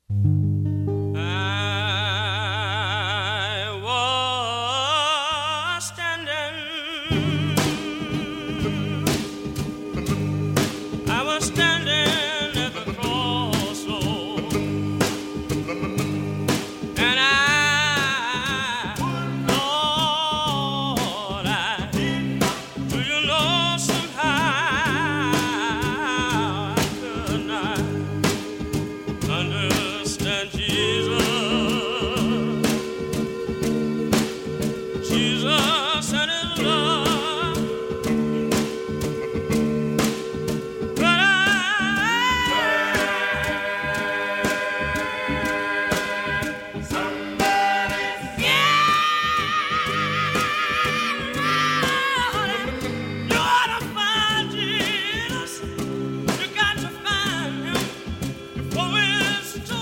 I was standing, I was standing at the crossroads, and Lord, do you know somehow I could not understand Jesus. Jesus and his love, but yeah, you ought to find Jesus. You got to find him before it's too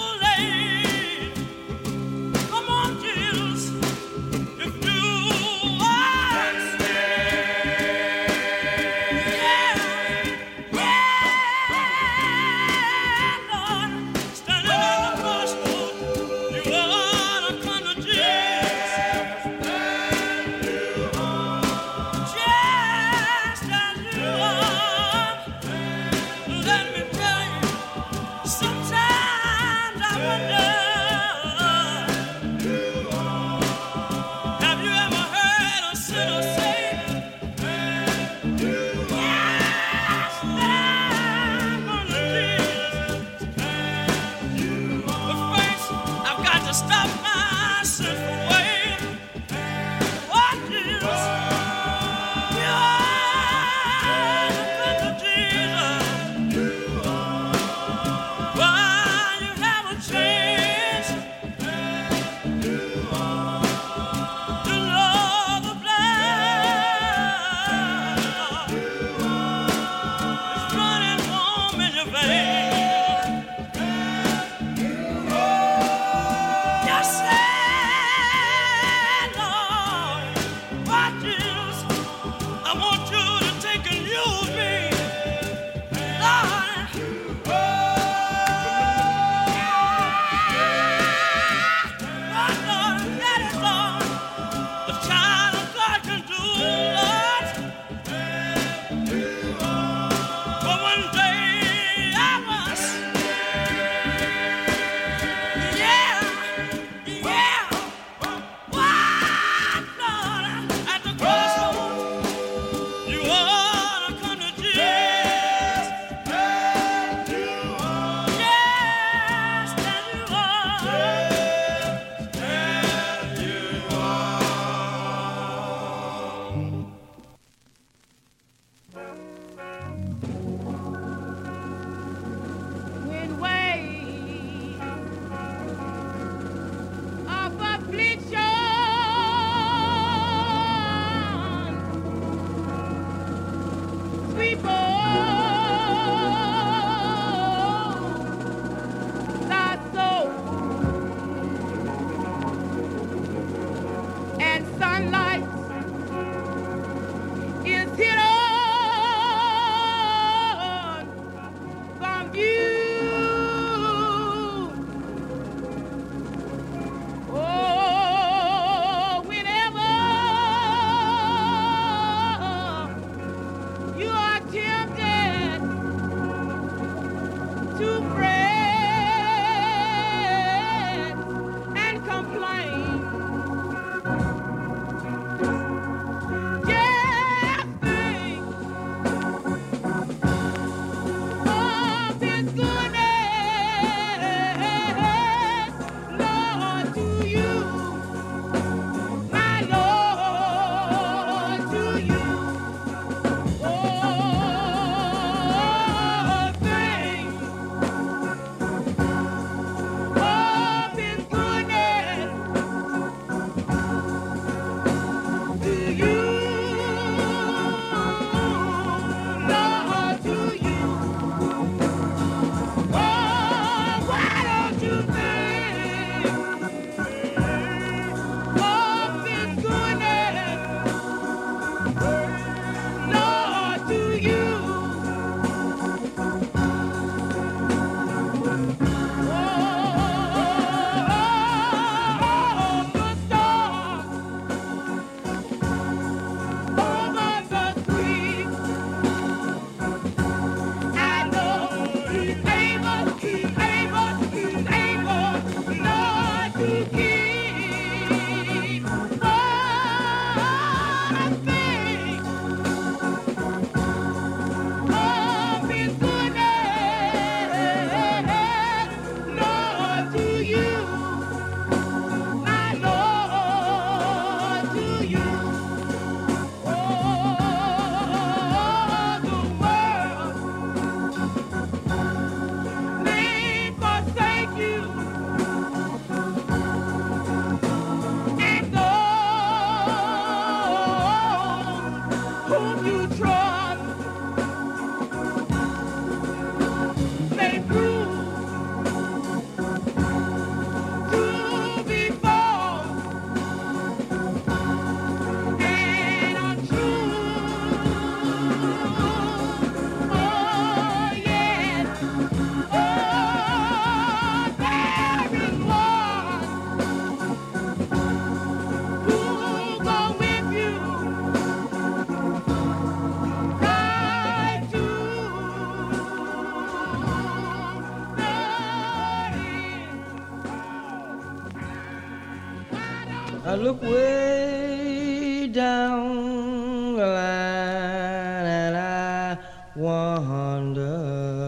I look way down the line and I wonder,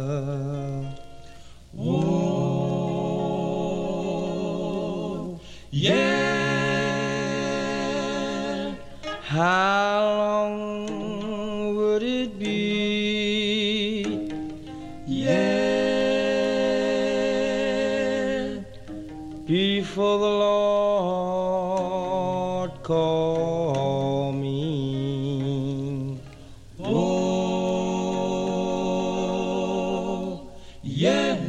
oh, yeah, how long would it be, yeah, before the Lord call me? Oh, yeah.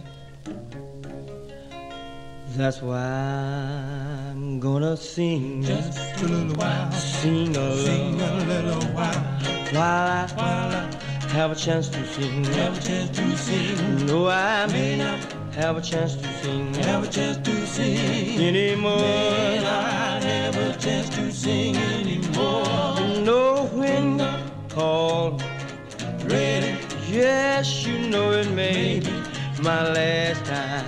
That's why I'm gonna sing Just a little while, sing a little while, while I have a chance to sing. have a chance to sing. No, I may not have a chance to sing Have a chance to sing. anymore. May not have a chance to sing anymore. You know when call, Ready, yes, you know it may be my last time.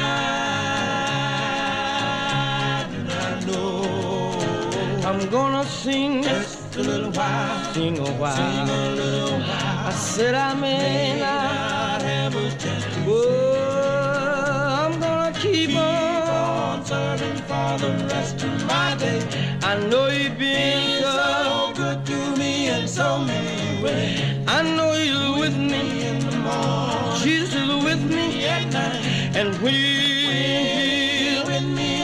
I do not know. I'm gonna sing, Just a little while, sing a while. sing a little while. I said I may not. Not have a chance to Oh, I'm gonna keep on. on serving for the rest of my day. I know you've been It's so. so good to me in so many ways. I know you're with me. In the morning, Jesus is with me. at night, And when you with me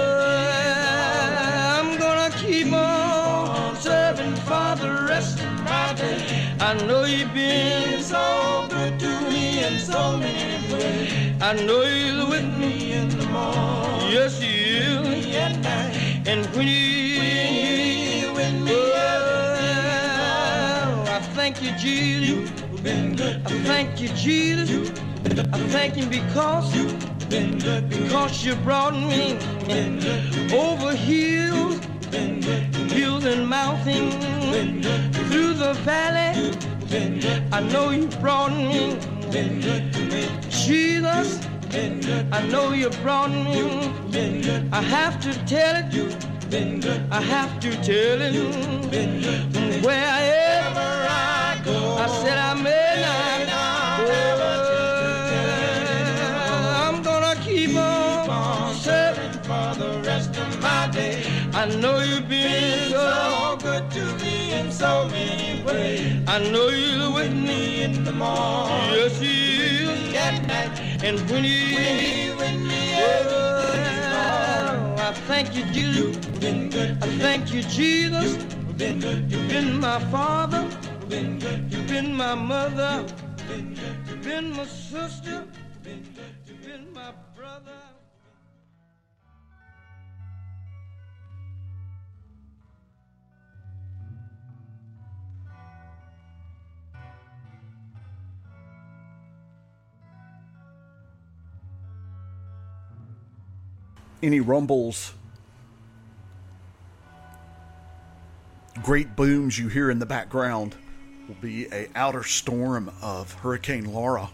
I'm gonna keep on serving for the rest of my day. I know you've been It's so good to me in so many ways. I know you're with me. In the morning, Yes, you is. at night, And when you with me I thank you, Jesus. You've been good I to me. thank you, Jesus. I thank him because Been good to me. you brought me Been good to me. over hills, Been good to me. hills and mountains, Been good to me. through the valley. Been good. I know you brought me, Been good to me. Jesus. Been good. I know you brought me. Been good. I have to tell it. Been good. I have to tell it. Been good to me. Wherever Wherever I go, I said I may not. have a chance to tell it. I'm gonna keep on serving. For the rest of my day, I know you've been so so. good to me in so many ways. I know you're with me. In the morning, Yes, you is. at night, And when you with me, I thank you, Jesus. been good. I thank you, Jesus. Been good. You've been my father. Been good. You've been my mother. Been good. You've been my sister. You've been my brother. Any rumbles, great booms you hear in the background will be a outer storm of Hurricane Laura.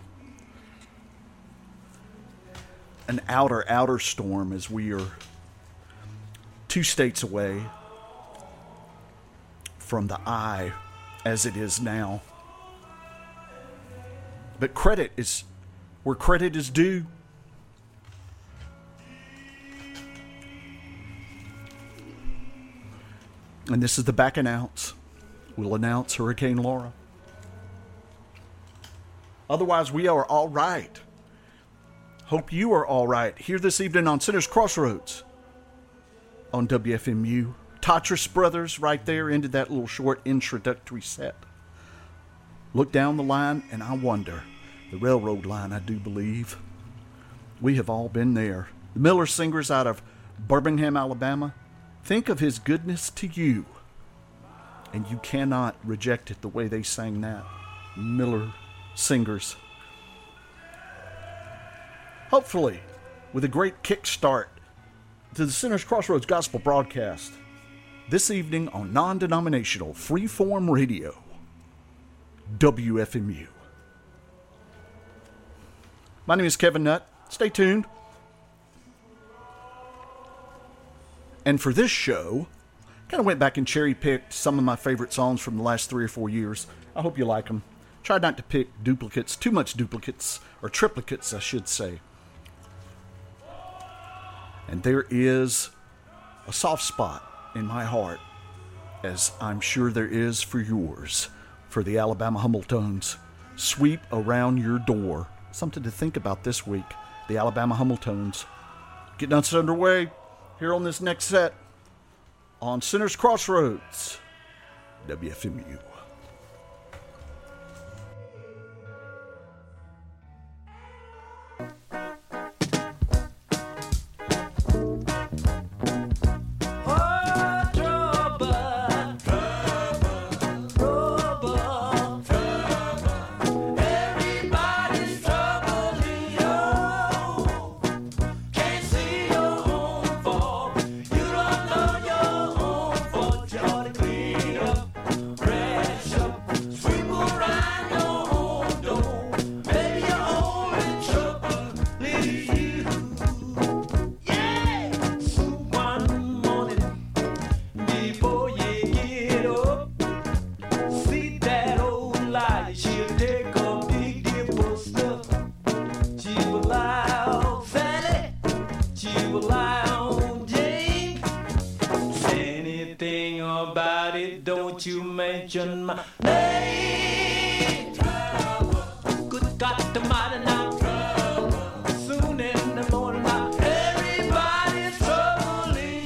An outer storm, as we are 2 states away from the eye as it is now. But credit is where credit is due. And this is the back announce. We'll announce Hurricane Laura. Otherwise, we are all right. Hope you are all right. Here this evening on Sinners Crossroads on WFMU. Tatris Brothers right there ended that little short introductory set. Look down the line and I wonder, the railroad line I do believe, we have all been there. The Miller Singers out of Birmingham, Alabama. Think of his goodness to you, and you cannot reject it the way they sang that. Miller Singers. Hopefully, with a great kickstart to the Sinners Crossroads Gospel broadcast this evening on non-denominational freeform radio, WFMU. My name is Kevin Nutt. Stay tuned. And for this show, kind of went back and cherry-picked some of my favorite songs from the last 3 or 4 years. I hope you like them. Tried not to pick duplicates, too much duplicates, or triplicates, I should say. And there is a soft spot in my heart, as I'm sure there is for yours, for the Alabama Humbletones. Sweep Around Your Door. Something to think about this week. The Alabama Humbletones. Getting us underway here on this next set on Center's Crossroads, WFMU. Mention my name. Good God Almighty now. Soon in the morning now. Everybody's troubling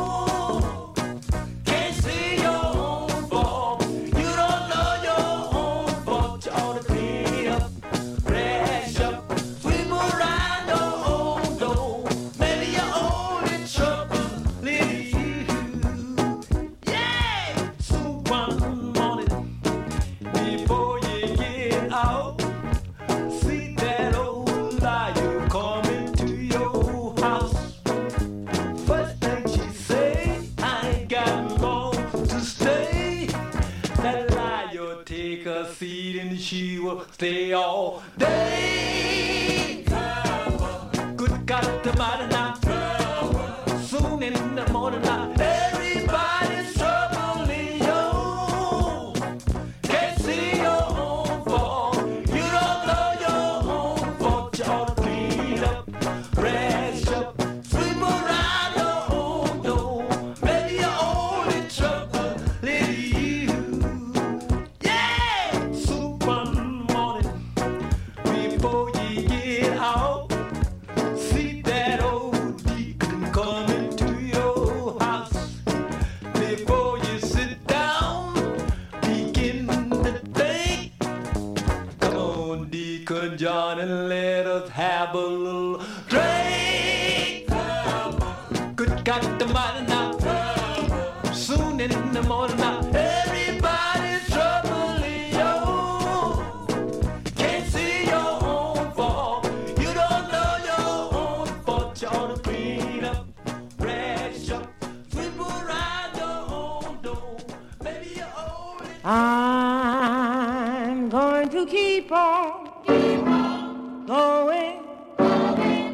you. Can't see your own fault. You don't know your own fault. You ought to clean up, fresh up, sweep around your own door. Maybe you're only trouble is you. Yeah. So one before you get out, see that old liar coming to your house. First thing she say, I ain't got long to stay. That liar take a seat and she will stay all day. Good God Almighty now. Soon in the morning now. Everybody's troubling you. Can't see your own fault. You don't know your own fault. You ought to clean up, fresh up, sweep around your own door. Maybe your only trouble is you. Yeah! So one morning before you get out, see that old deacon coming to your house. Before you sit down, begin to think. Come on, Deacon John, and let us have a little drink. Good God Almighty now. Soon in the morning now. Everybody's troubling you. Can't see your own fault. You don't know your own fault. You ought to clean up, fresh up, sweep around your own door. Maybe you're only I'm going to keep on going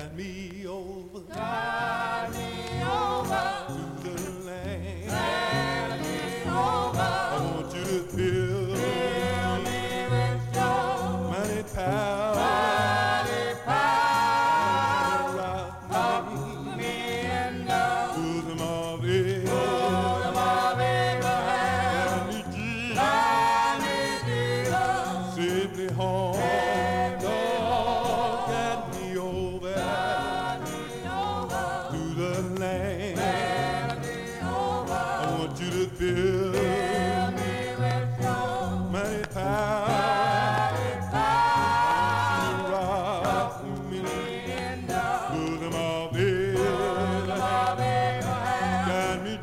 guide me over to the land. I want you to fill me with your mighty power. Rock me in the bosom of Abraham. Guide me, Jesus. Safely home. Lord, guide me over to the land. I want you to fill me with your mighty power. Rock me in the bosom of Abraham. Guide me,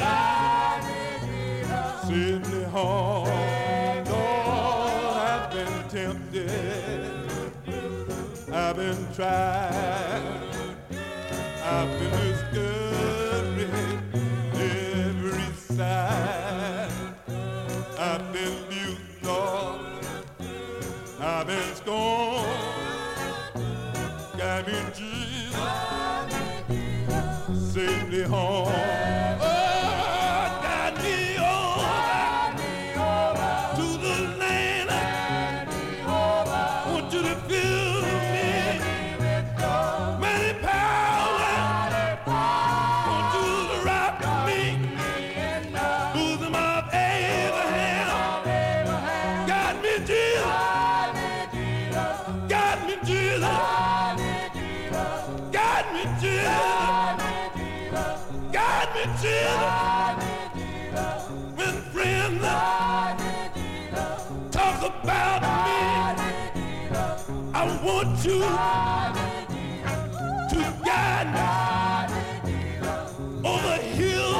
Jesus. Safely home. Lord, I've been tempted. I've been tried. I've been discouraged every side. I've been abused, Lord. I've been scorned. Guide me, Jesus, safely home. Oh, guide me over to the land. Want you to fill me with mighty power. Want you to rock me in the bosom of Abraham. Guide me, Jesus. Guide me, Jesus. Guide me, Jesus. Guide me, Jesus. When friends talk about me, I want you to guide me over hill,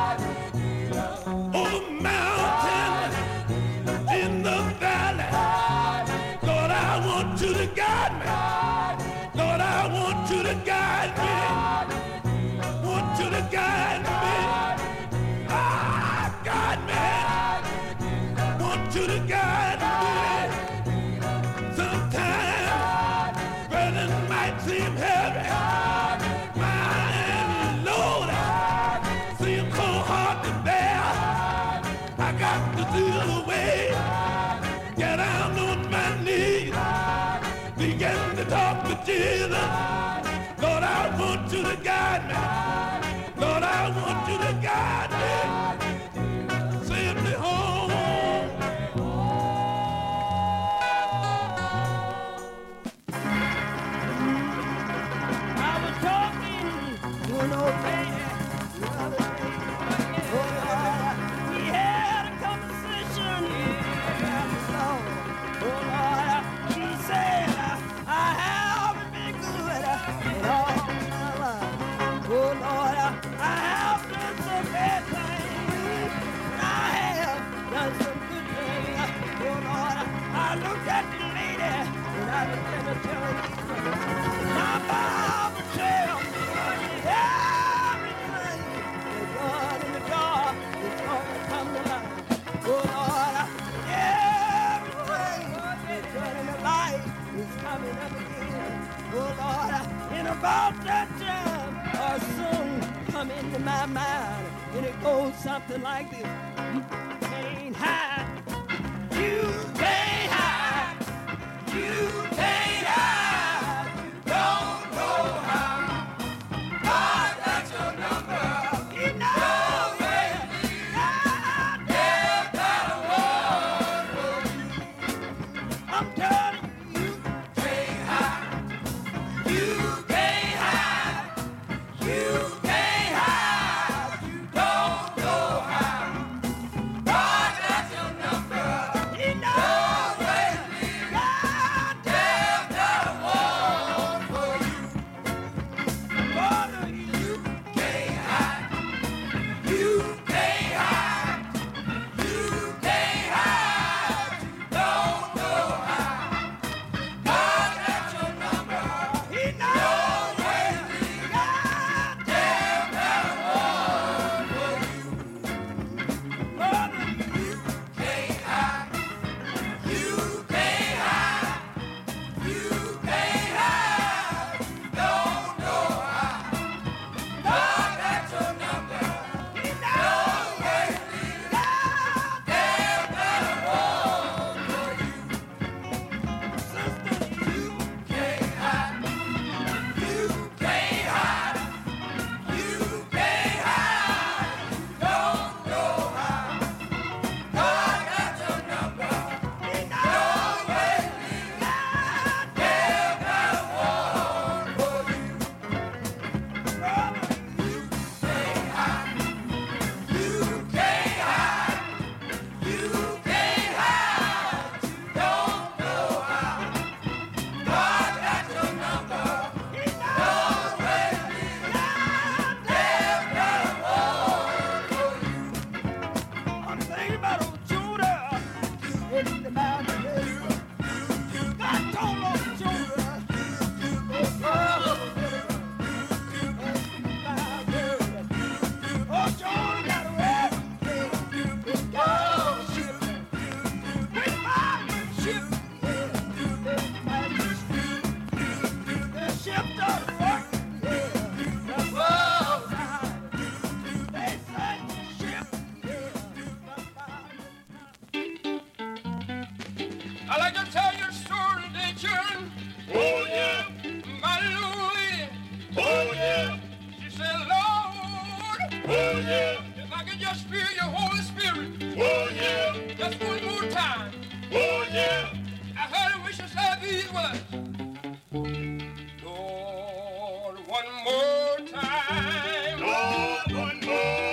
over mountain, in the valley. Lord, I want you to guide me. Lord, I want you to guide me. Want you to guide me. Ah, guide me. Want you to guide me. Sometimes burden might seem heavy. My Lord, seem so hard to bear. I got to deal away. Get down on my knees. Begin to talk to Jesus. Lord, I want you to guide me. Lord, I want you to guide me. Send me home. I was talking to an old lady the other day. We had a conversation. She said, I haven't been good in all my life. Oh Lord, I have done some bad things. I have done some good things. Oh Lord, I looked at the lady and I began to tell her these things. My Bible tells me everything that's done in the dark is going to come to light. Oh Lord, everything that's done in the light is coming up again. Oh Lord, in about that time, a song come into my mind, and it goes something like this. You can't hide. You can't hide. You can't hide. You don't know how. God got your number. He knows it. God got a word for you. I'm telling you, you can't hide. You can't hide. You can't hide. You don't know how. God got your number. He knows it. God just feel your Holy Spirit. Oh, yeah. Just one more time. Oh, yeah. I heard him wish to say these words. Lord, one more time. Lord, one more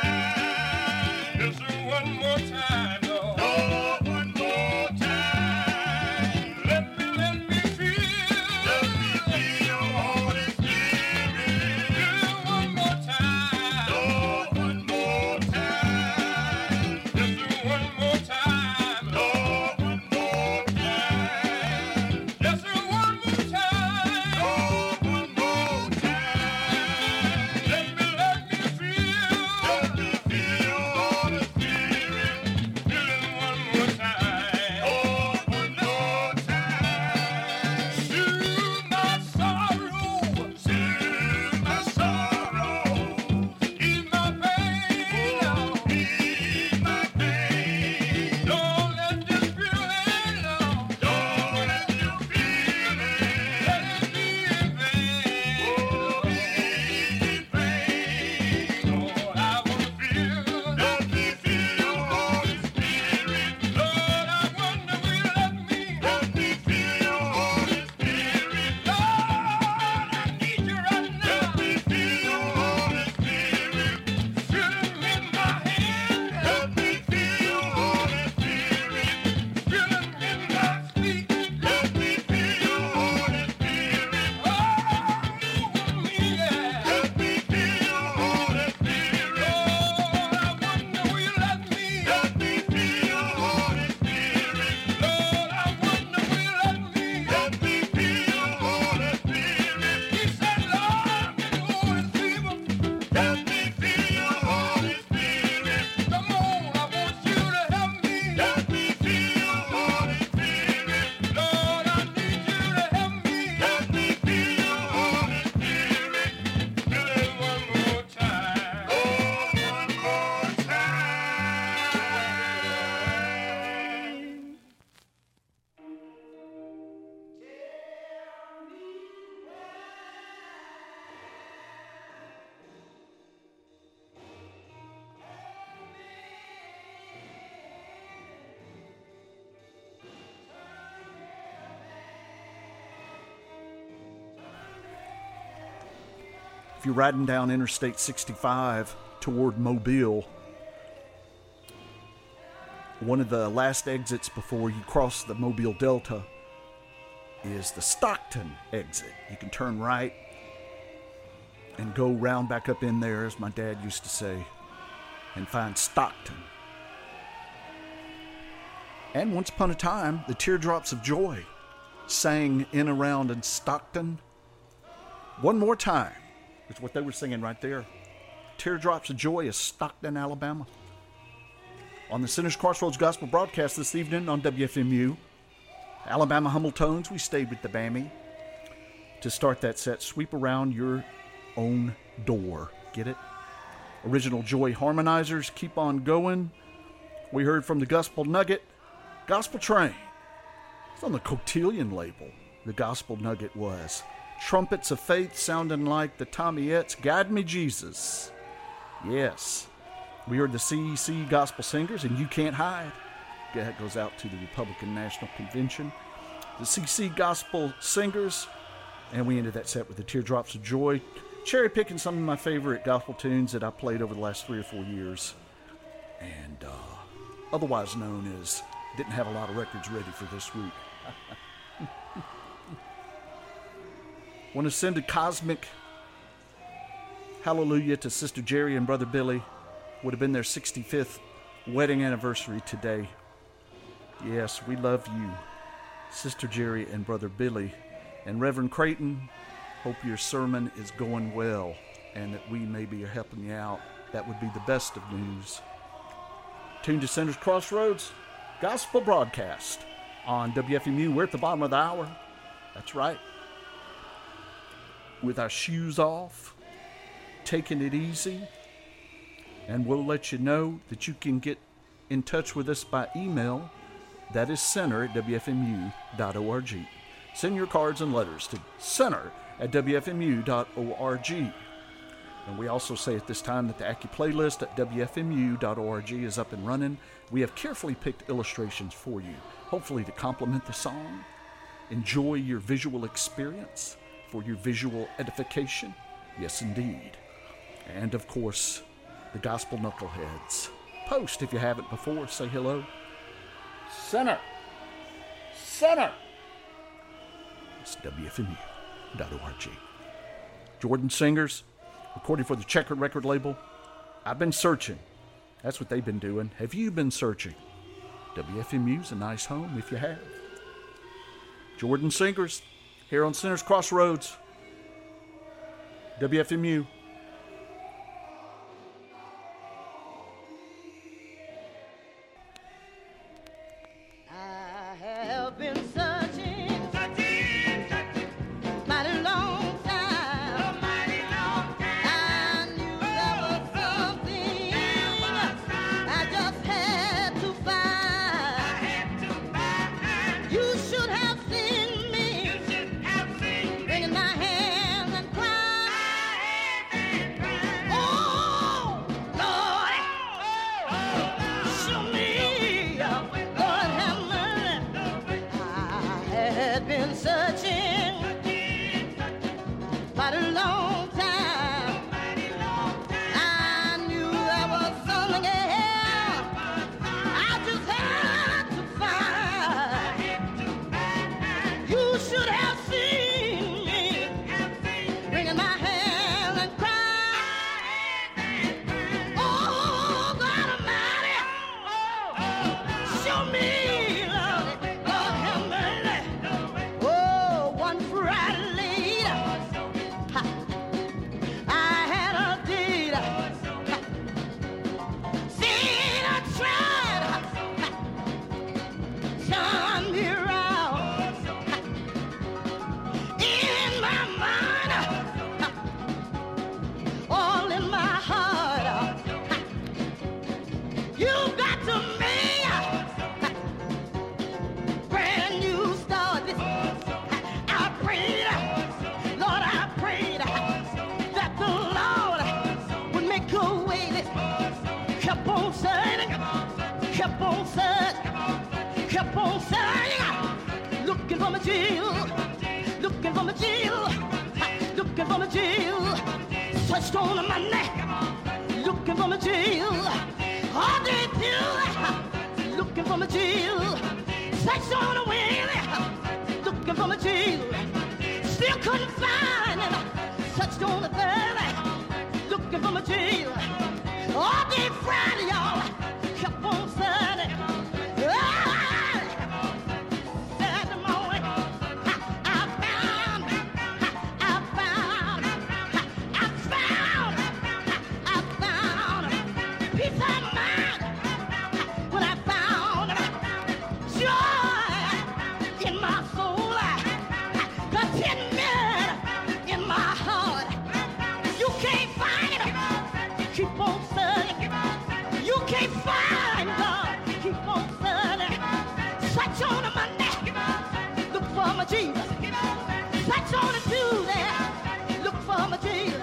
time. Just one more time, Lord. Lord, one more time. Let me feel. Let me feel your Holy Spirit. Just one more time. Lord, one more time. Just one more time, Lord, one more time. Just one more time. Lord, one more time. Let me feel. Let me feel your Holy Spirit. Just one more time. Lord, one more time. Soothe my sorrow. Soothe my sorrow. Ease my pain. Ease my pain. Don't let this feeling, Lord. Don't let this feeling. Let it be in vain. Oh, be in vain. Lord, I wanna feel. Let me feel your Holy Spirit. Lord, I wonder will you let me. Let me feel your Holy Spirit. Lord, I need you right now. Let me feel your Holy Spirit. Feel him in my hand. Let me feel your Holy Spirit. Feel him in my feet. Let me feel your Holy Spirit. Oh, me, yeah. Let me feel your Holy Spirit. Lord, I wonder will you let me. Let me feel your Holy Spirit. Lord, I wonder will you let me. Let me feel your Holy Spirit. He said, Lord, when the Holy Spirit. Let me feel your Holy Spirit. Come on, I want you to help me. Let me feel your Holy Spirit. Lord, I need you to help me. Let me feel your Holy Spirit. Feel it one more time. Oh, one more time. If you're riding down Interstate 65 toward Mobile, one of the last exits before you cross the Mobile Delta is the Stockton exit. You can turn right and go round back up in there, as my dad used to say, and find Stockton. And once upon a time, the Teardrops of Joy sang in, around, in Stockton. One more time is what they were singing right there. Teardrops of Joy is Stockton, Alabama. On the Sinners Crossroads Gospel broadcast this evening on WFMU, Alabama Humble Tones, we stayed with the Bammy to start that set. Sweep around your own door. Get it? Original Joy Harmonizers, Keep On Going. We heard from the Gospel Nugget, Gospel Train. It's on the Cotillion label, the Gospel Nugget was. Trumpets of Faith, sounding like the Tommyettes, Guide Me Jesus. Yes. We heard the CEC Gospel Singers, and You Can't Hide. That goes out to the Republican National Convention. The CEC Gospel Singers, and we ended that set with the Teardrops of Joy, cherry picking some of my favorite gospel tunes that I played over the last 3 or 4 years, and otherwise known as didn't have a lot of records ready for this week. Want to send a cosmic hallelujah to Sister Jerry and Brother Billy. Would have been their 65th wedding anniversary today. Yes, we love you, Sister Jerry and Brother Billy. And Reverend Creighton, hope your sermon is going well and that we maybe are helping you out. That would be the best of news. Tune to Sinners Crossroads Gospel Broadcast on WFMU. We're at the bottom of the hour. That's right. With our shoes off, taking it easy. And we'll let you know that you can get in touch with us by email. That is center@wfmu.org. Send your cards and letters to center@wfmu.org. And we also say at this time that the Accu playlist at WFMU.org is up and running. We have carefully picked illustrations for you, hopefully to complement the song. Enjoy your visual experience for your visual edification. Yes, indeed. And, of course, the Gospel Knuckleheads. Post if you haven't before. Say hello. Center. It's WFMU.org. Jordan Singers, recording for the Checkered record label. I've been searching. That's what they've been doing. Have you been searching? WFMU's a nice home if you have. Jordan Singers, here on Sinners Crossroads. WFMU. I have been searching mighty long time. I knew there was something I just had to find. You should have seen me wringing my hands and crying. Oh, Lord, show me, Lord have mercy. I had been searching quite a long time. I knew there was something else I just had to find. You should have seen me wringing my hands and crying. Oh, God Almighty, show me, Lord, Lord have mercy. Oh, one Friday late, I had a deed. Seen I tried, turn me around. In my mind, all in my heart, you got to make brand new start. I prayed, Lord, I prayed that the Lord would make a way. Kept on searching, kept on searching, kept on searching, looking for my Jill, looking for my Jill, looking for my Jill. Searched on my neck, looking for my Jill. All day till, looking for my Jill. Searched on the wind, looking for my Jill. Still couldn't find it. Searched on the third, looking for my Jill. All day Friday, y'all, kept on searching. Saturday morning, I found peace of mind when I found joy in my soul, contentment in my heart. You can't find it. Keep on searching. You can't find God. Keep on searching. Search on my neck. Look for my Jesus. Search on the Tuesday. Look for my Jesus.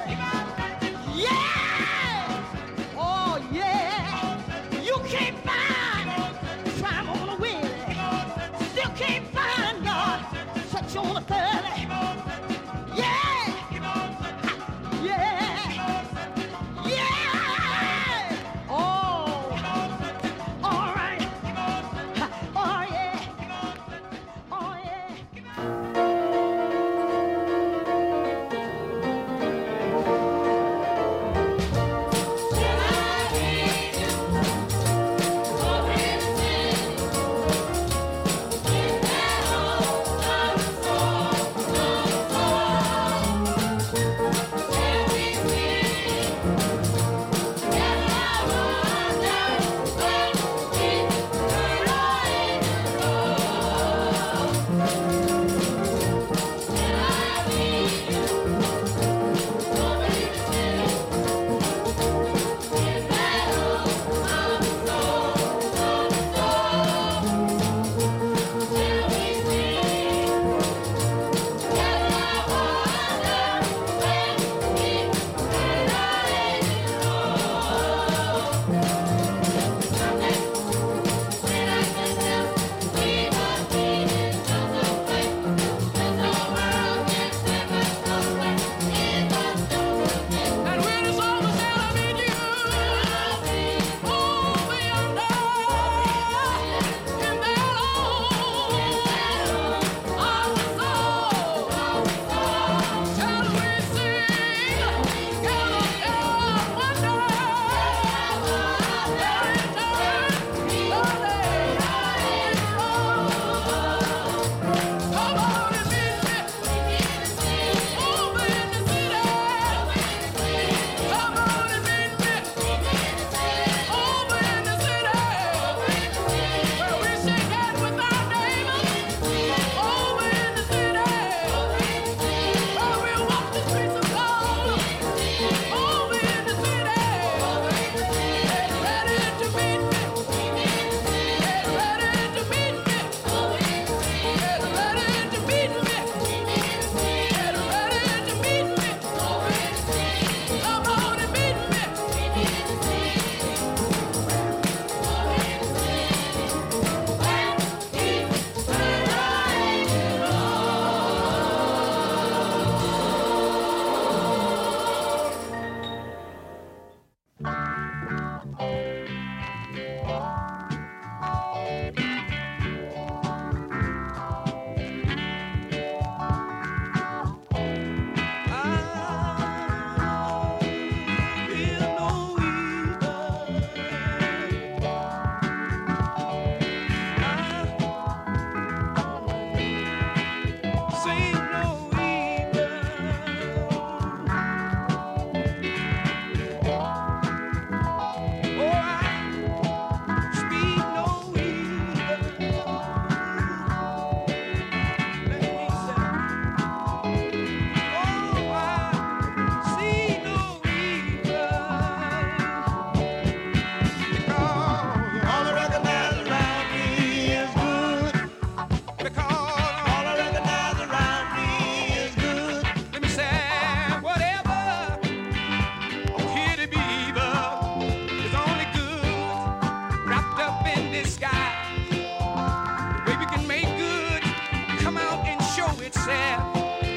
Yeah. Oh yeah. You can't find it. Try on a wheel. Still can't find God. Search on the Thursday. Yeah. Yeah. Yeah! Oh! All right! Oh, yeah! Oh, yeah!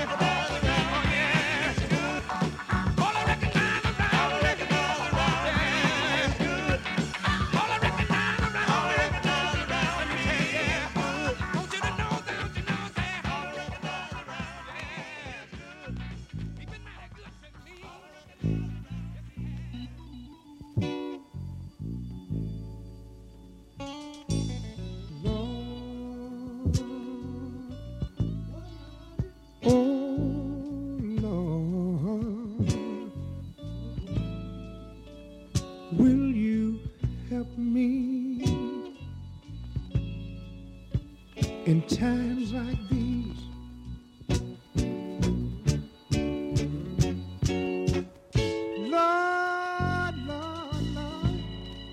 Will you help me in times like these? Lord, Lord, Lord,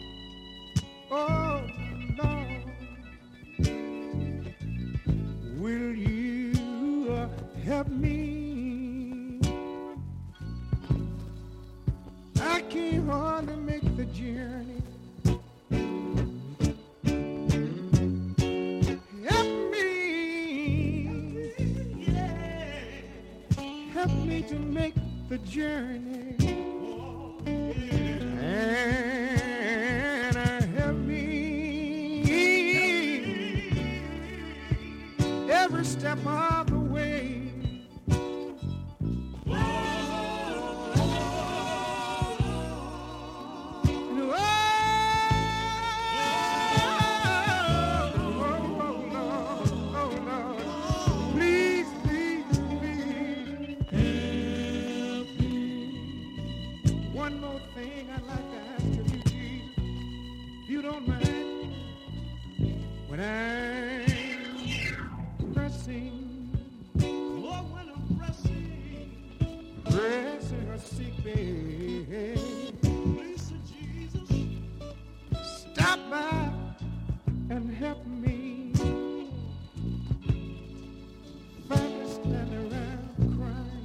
oh Lord, will you help me? I can't hardly make the journey. Help me to make the journey. And help me every step of the way. One more thing I'd like to ask of you, Jesus, if you don't mind, when I'm pressing a sick bed, Jesus, stop by and help me. Family standing around crying.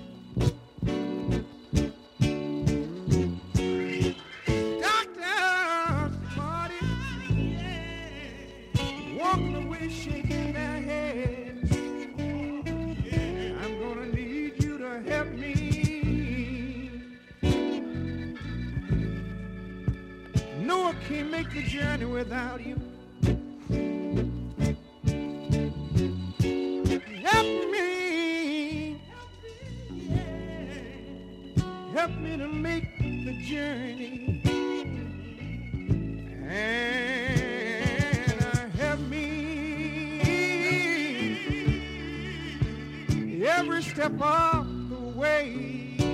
Walking away, shaking their heads. I'm gonna need you to help me. can't make the journey without you. Help me to make the journey, and help me every step of the way.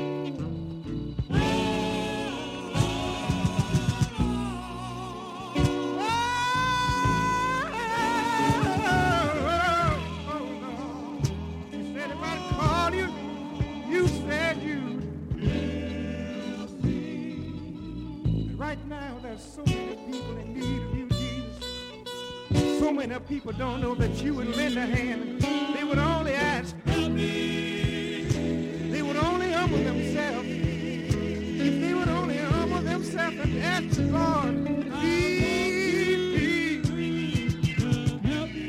So many people in need of you, Jesus. So many people don't know that you would lend a hand. They would only ask, help me. They would only humble themselves. If they would only humble themselves and ask the Lord, please, help me.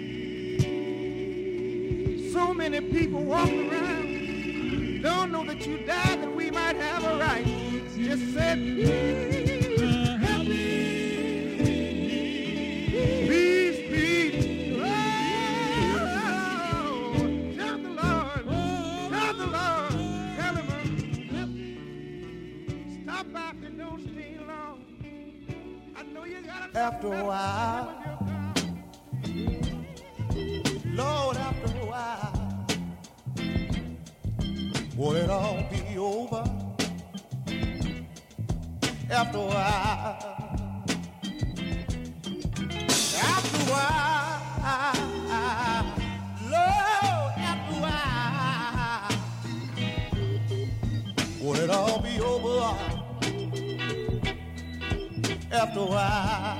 So many people walk around, don't know that you died that we might have a right. Just said, please. After a while, Lord, after a while, will it all be over? After a while, after a while, Lord, after a while, will it all be over? After a while,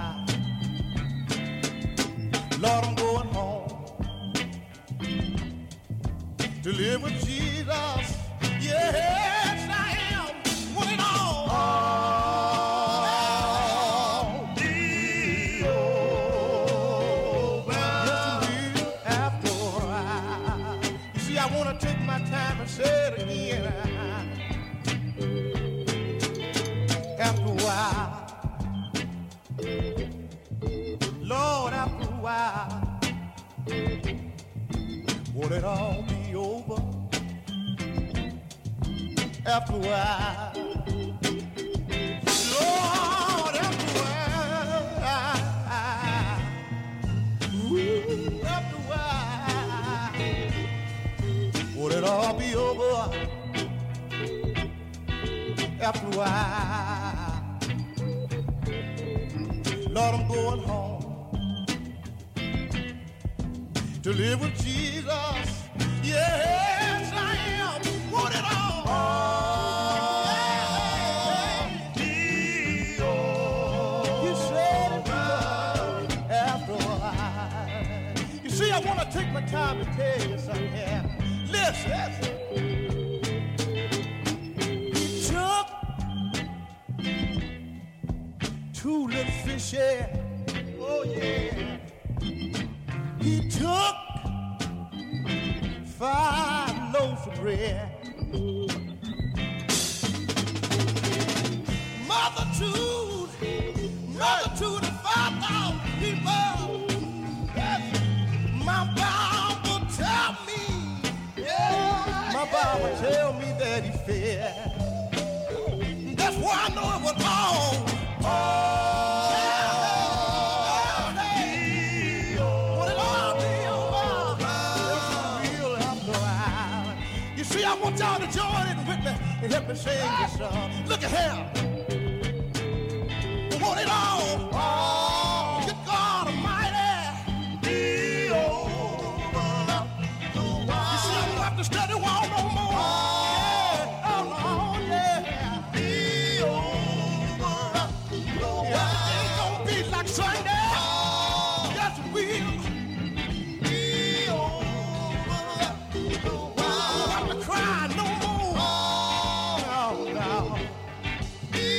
Lord, I'm going home to live with Jesus. Yes, I am. Want it all. Be over. After a while. You see, I want to take my time and say it again. After a while. Lord, after a while, will it all be over? After a while, Lord, after a while, ooh, after a while, will it all be over? After a while, Lord, I'm going home to live with Jesus. Yes, I am. Want it all. You said it after a while. You see, I want to take my time to tell you something here. Listen. He took two little fish here. Oh, yeah. He took 5 loaves of bread. Multitude of 5,000 people. My Bible tell me, yeah, my Bible tell me that he fed. That's why I know it was all. I want y'all to join in with me and help me sing this song. Look at him. Want it all. Good God Almighty. Be over. You see, I don't have to study one no more. Yeah. Oh, Lord, yeah. Be over. Yeah, it ain't gonna be like Sunday. Yes, it will. Be over. Cry no more. No. Be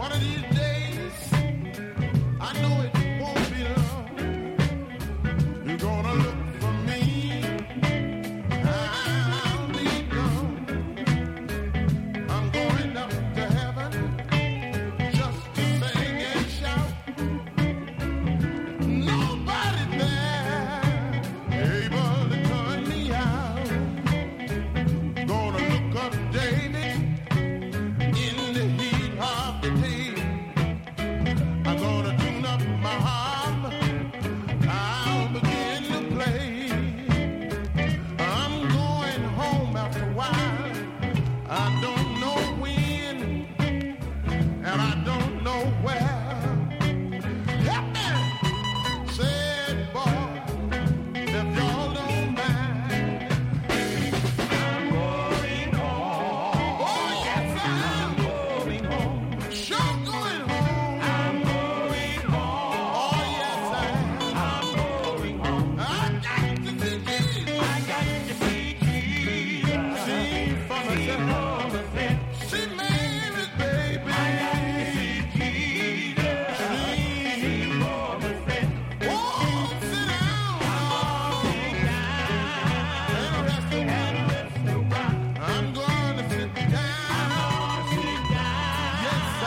One of these days, I know it won't be long. You're gonna look for me. I'll be gone. I'm going up to heaven just to sing and shout. Nobody there able to turn me out. Gonna look up David in the heat of the day. I'm gonna tune up my harp. I'll begin to play. I'm going home after a while. I don't know when, and I don't know where. Help me, said boy, if y'all don't mind. I'm going home. Oh yes, I'm going home. Sure going home. I'm going home. Oh yes, I'm going home. I got to see Jesus. I got to see Jesus. See for myself. See Mary's baby. I got to see Jesus. See for myself. Oh, sit down. And rest a while. I'm going to sit down. Yes, I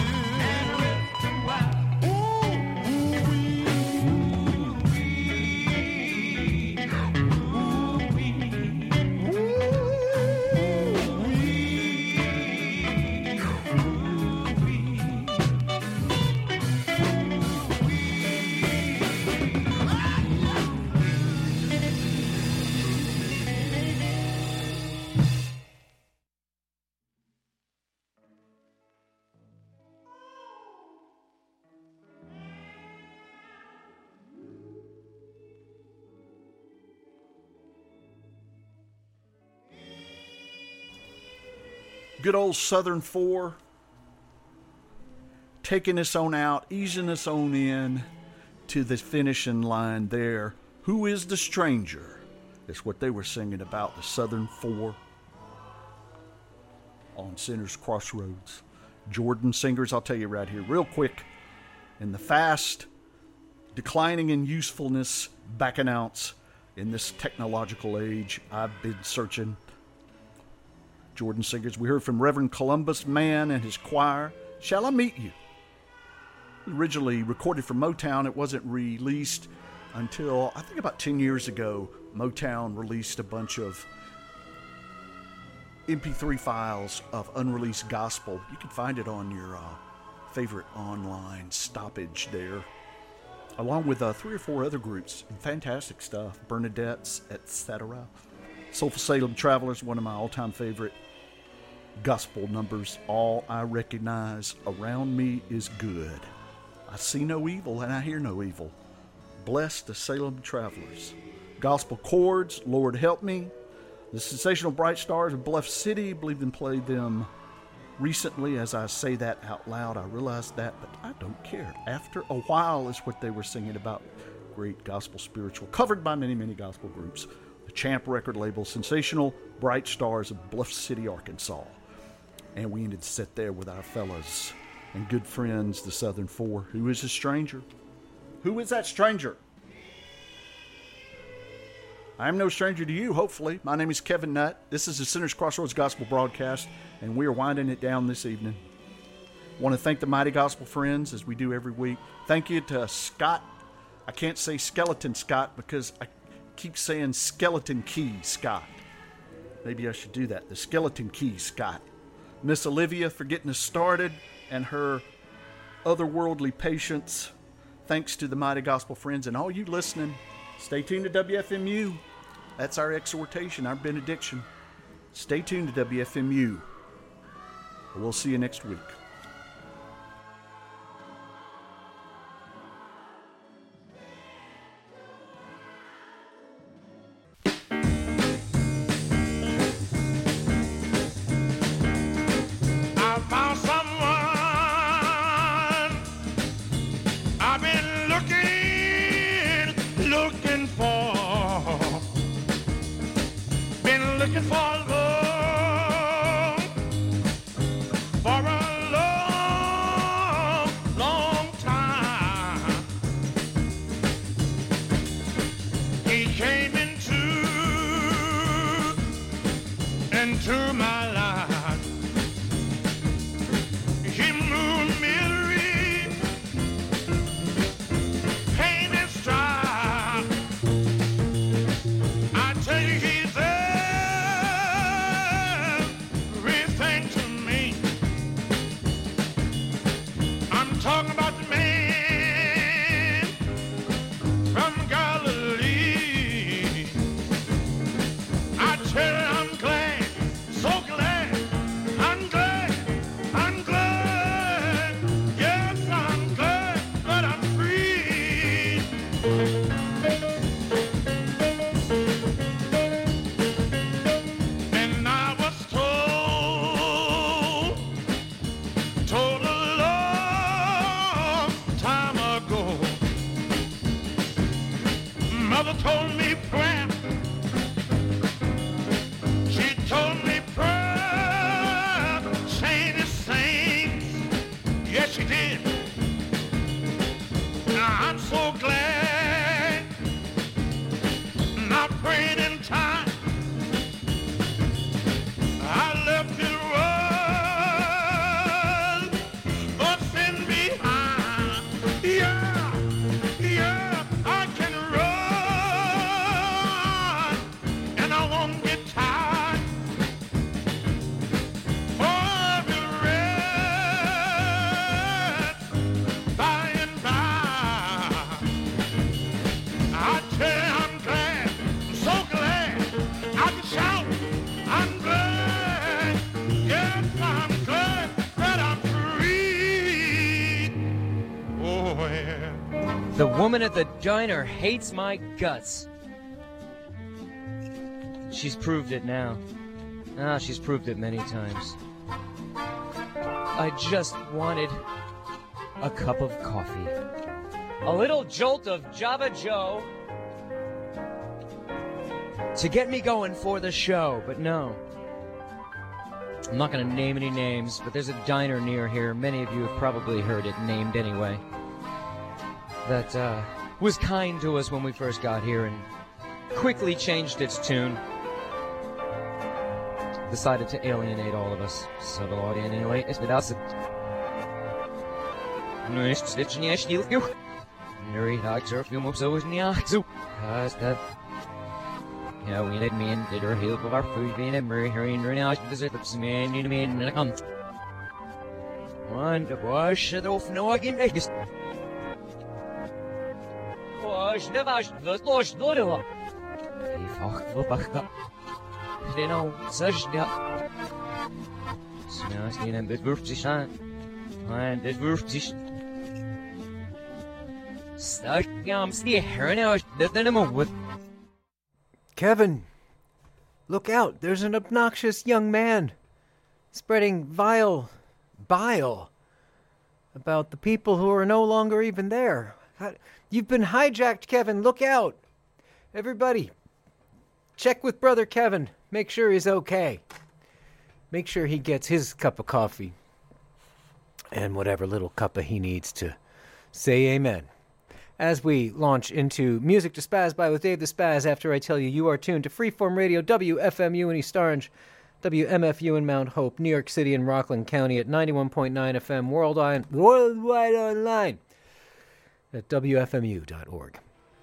will. Good old Southern Four, taking us on out, easing us on in to the finishing line there. Who is the stranger? That's what they were singing about, the Southern Four on Sinners Crossroads. Jordan Singers, I'll tell you right here, real quick, in the fast, declining in usefulness back an ounce in this technological age, I've been searching. Jordan Singers. We heard from Reverend Columbus Mann and his choir, Shall I Meet You? Originally recorded for Motown, it wasn't released until, I think about 10 years ago. Motown released a bunch of MP3 files of unreleased gospel. You can find it on your favorite online stoppage there, along with 3 or 4 other groups. Fantastic stuff. Bernadette's, etc. Soulful Salem Travelers, one of my all-time favorite gospel numbers. All I recognize around me is good. I see no evil and I hear no evil. Bless the Salem Travelers. Gospel Chords, Lord Help Me. The Sensational Bright Stars of Bluff City, believe them played them recently. As I say that out loud, I realize that, but I don't care. After a while is what they were singing about. Great gospel spiritual, covered by many, many gospel groups. The Champ record label, Sensational Bright Stars of Bluff City, Arkansas. And we ended the set there with our fellas and good friends, the Southern Four. Who is a stranger? Who is that stranger? I am no stranger to you, hopefully. My name is Kevin Nutt. This is the Sinners Crossroads Gospel Broadcast, and we are winding it down this evening. I want to thank the Mighty Gospel Friends, as we do every week. Thank you to Scott. I can't say Skeleton Scott because I keep saying Skeleton Key Scott. Maybe I should do that. The Skeleton Key Scott. Miss Olivia for getting us started and her otherworldly patience. Thanks to the Mighty Gospel Friends and all you listening. Stay tuned to WFMU. That's our exhortation, our benediction. Stay tuned to WFMU. We'll see you next week. Looking for love, for a talking about the man from Galilee. I tell you, I'm glad, so glad, I'm glad, I'm glad. Yes, I'm glad that I'm free. And I was told a long time ago. Mother told me prayer. She told me prayer, saying the saints. Yes, she did. Now I'm so glad. Not praying in time. I left it was but sin behind. Yeah, yeah, I can run and I won't get tired. Oh, the rest by and by. I tell you, I'm glad, I'm so glad. I can shout, I'm glad. Yes, I'm glad that I'm free. Oh, yeah. The woman at the diner hates my guts. She's proved it now. Ah, she's proved it many times. I just wanted a cup of coffee. A little jolt of Java Joe to get me going for the show, but no. I'm not going to name any names, but there's a diner near here. Many of you have probably heard it named anyway. That was kind to us when we first got here and quickly changed its tune. Decided to alienate all of us. So the alienate is without it. Nu is het niet echt heel goed. Nu gaat er veel op zo is niet echt zo. Dat. Ja, we need men that are heel veel waar food being and Murray Harry and now is it the man in the man and come. Want de wash het of no again echt. Wash de wash wat los door. Einfach verpackt. Genau, sagst du. Ja, es geht das wirft sich an. Nein, das wirft sich. Stuck, ja, I'm still here now. That's the name of Kevin, look out. There's an obnoxious young man spreading vile bile about the people who are no longer even there. You've been hijacked, Kevin. Look out. Everybody, check with Brother Kevin. Make sure he's okay. Make sure he gets his cup of coffee and whatever little cuppa he needs to say amen. As we launch into Music to Spaz by with Dave the Spaz, after I tell you you are tuned to Freeform Radio, WFMU in East Orange, WMFU in Mount Hope, New York City and Rockland County at 91.9 FM, worldwide online at WFMU.org.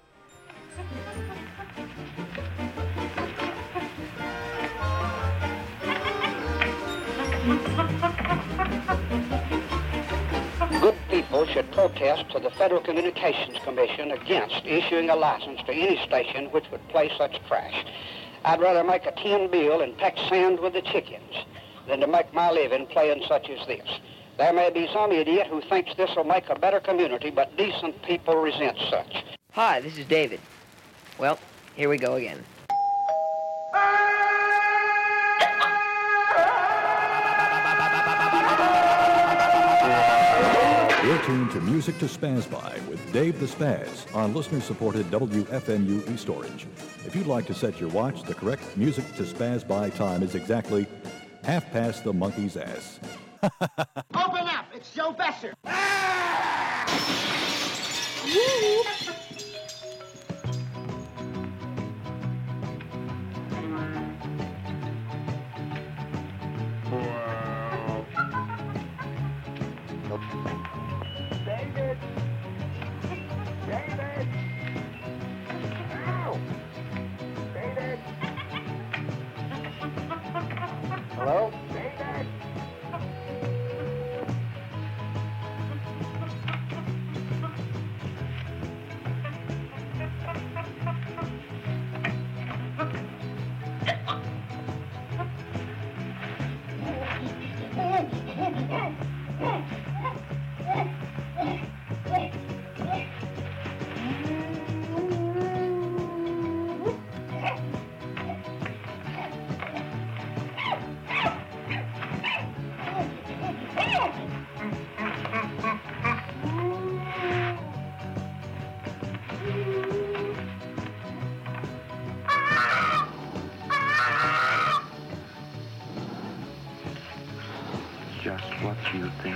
Good people should protest to the Federal Communications Commission against issuing a license to any station which would play such trash. I'd rather make a tin bill and peck sand with the chickens than to make my living playing such as this. There may be some idiot who thinks this will make a better community, but decent people resent such. Hi, this is David. Well, here we go again. You're tuned to Music to Spaz By with Dave the Spaz on listener-supported WFMU East Orange. If you'd like to set your watch, the correct Music to Spaz By time is exactly 1/2 the monkey's ass. Open up! It's Joe Besser! David! David! Ow! David! Hello? David!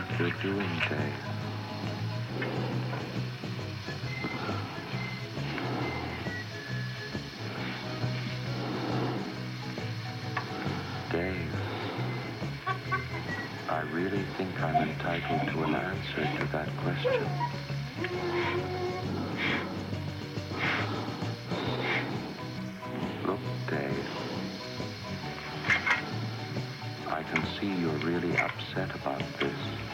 you're doing, Dave. Dave, I really think I'm entitled to an answer to that question. Look, Dave, I can see you're really upset about this.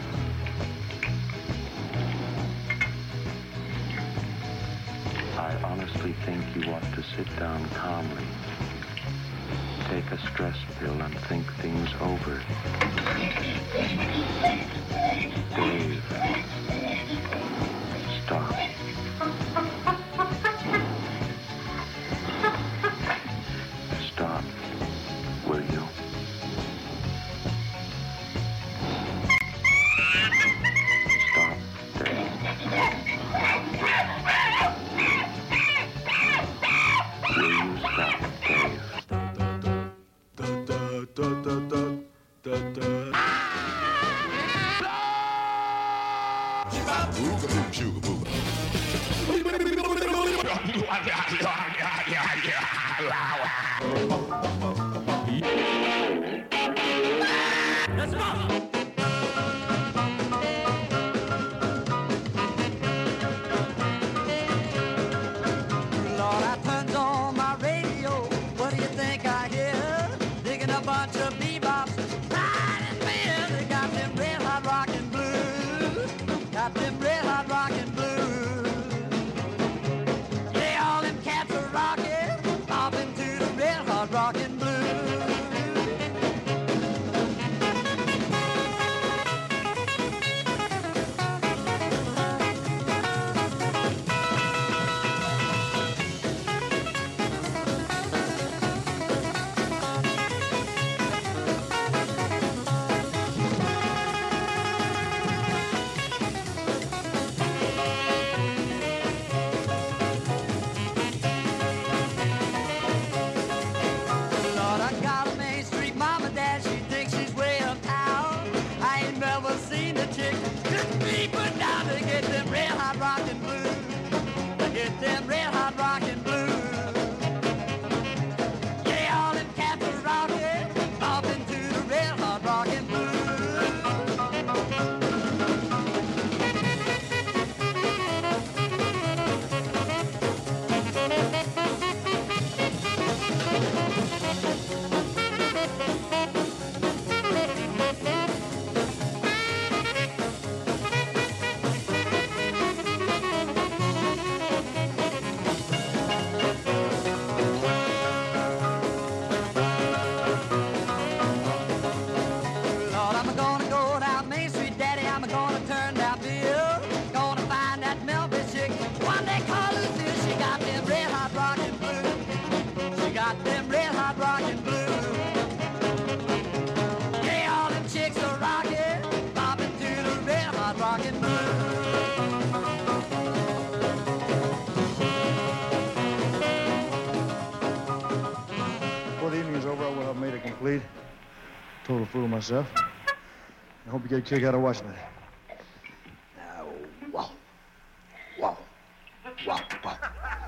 I honestly think you ought to sit down calmly, take a stress pill, and think things over. Dave, stop. Stop, will you? Stop, Dave. Will you stop, Dave? Let's go. Lord, I turned on my radio. What do you think I hear? Digging a bunch of bebops, riding men. They got them red hot rockin' blues. Got them red hot rockin' blues. Yeah, all them cats are rockin', bopping to the red hot rockin' blues. Lord, I got a Main Street mama dad, she thinks she's way uptown. I ain't never seen a chick just be put down to get them red hot rockin' blues. To get them red hot rockin' blues. Yeah, all them cats are rockin', bopping to the red hot rockin' blues. Lord, I'm gonna go down Main Street, Daddy. I'm gonna turn down Bill. Gonna find that Memphis chick, one they call Lucille. She got them red hot rockin' blues. She got them red hot rockin' blues. Yeah, all them chicks are rockin', bopping to the red hot rockin' blues. Before the evening is over, I will have made a complete, total fool of myself. I hope you get a kick out of watching it. Now, wow. Wow. Wow. Wow.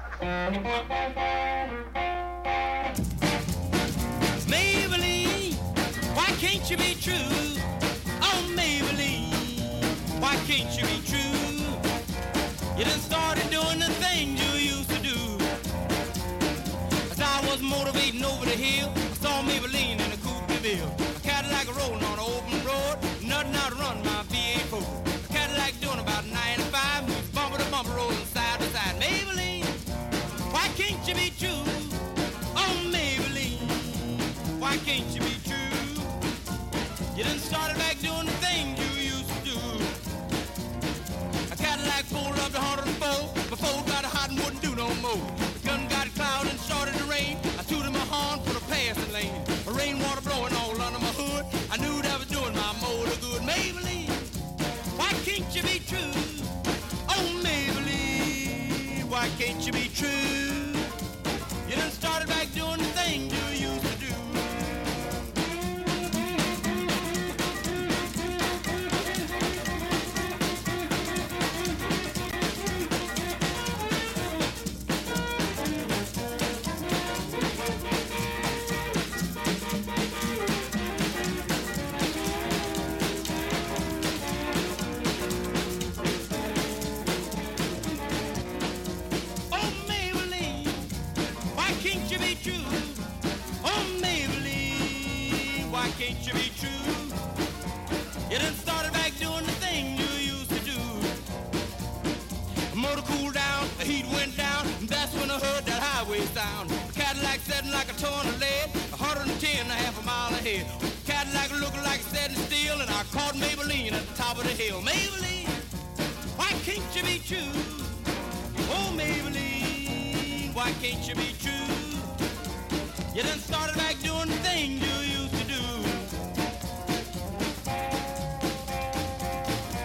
Maybelline, why can't you be true? Oh, Maybelline, why can't you be true? You done started doing the things you used to do. As I was motivating over the hill, I saw Maybelline in a coupe de ville. A Cadillac rolling on an open road, nothing out to run my V8 A Cadillac doing about 95, moves bumper to bumper, rolling side to side. Maybelline, why can't you be true? Oh, Maybelline, why can't you be true? You done started back doing the things you used to do. A Cadillac pulled up to 104, before got hot and wouldn't do no more. The gun got cloud and started to rain. I tooted my horn for the passing lane. A rainwater blowing all under my hood. I knew that was doing my motor good. Maybelline, why can't you be true? Oh, Maybelline, why can't you be true? You done started back doing the things you used to do. day. Cadillac looking like standing still, and I caught Maybelline at the top of the hill. Maybelline, why can't you be true? Oh, Maybelline, why can't you be